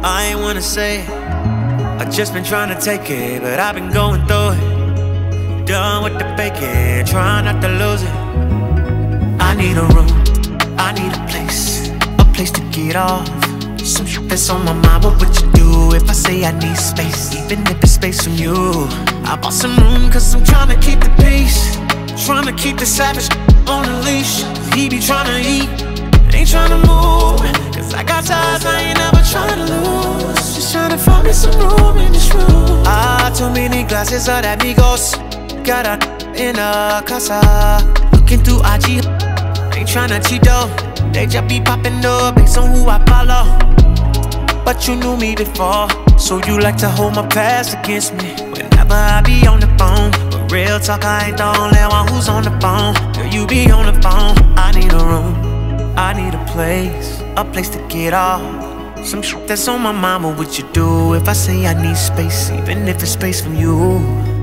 I ain't wanna say it, I just been trying to take it, but I've been going through it. Done with the faking, trying not to lose it. I need a room, I need a place to get off. Some shit that's on my mind, what would you do if I say I need space? Even if it's space from you. I bought some room cause I'm trying to keep the peace, trying to keep the savage on the leash. He be trying to eat, ain't trying to move, cause I got ties I ain't never trying to lose. Just trying to find me some room in this room. Too many glasses of that Migos, got a in a casa. Looking through IG, ain't trying to cheat though. They just be popping up based on who I follow. But you knew me before, so you like to hold my past against me whenever I be on the phone. But real talk, I ain't the only one who's on the phone. Girl, you be on the phone. I need a room, I need a place to get off. Some shit that's on my mind, what would you do if I say I need space, even if it's space from you?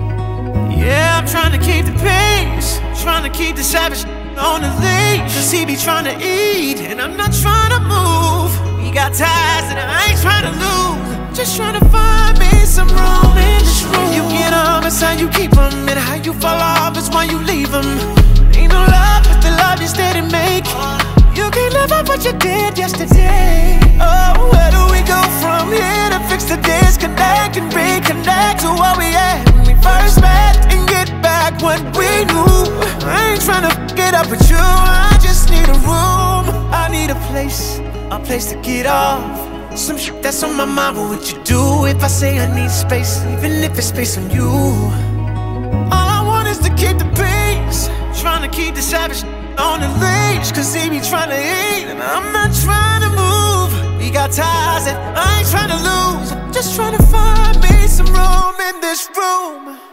Yeah, I'm trying to keep the peace, trying to keep the savage on the leash, cause he be trying to eat, and I'm not trying to move. We got ties that I ain't trying to lose, just trying to find me some room in this room. You get them, it's how you keep them, and how you fall off is why you leave them. Ain't no love if the love you steady make. You can't live up what you did yesterday. Oh, where do we go from here to fix the disconnect and reconnect to what we had when we first met and get back what we knew? I ain't tryna get up with you, I just need a room. I need a place to get off. Some shit that's on my mind, what would you do if I say I need space, even if it's space from you? All I want is to keep the peace, trying to keep the savage on the leash, cause he be trying to eat, and I'm not trying to move. We got ties that I ain't trying to lose, I'm just trying to find me some room in this room.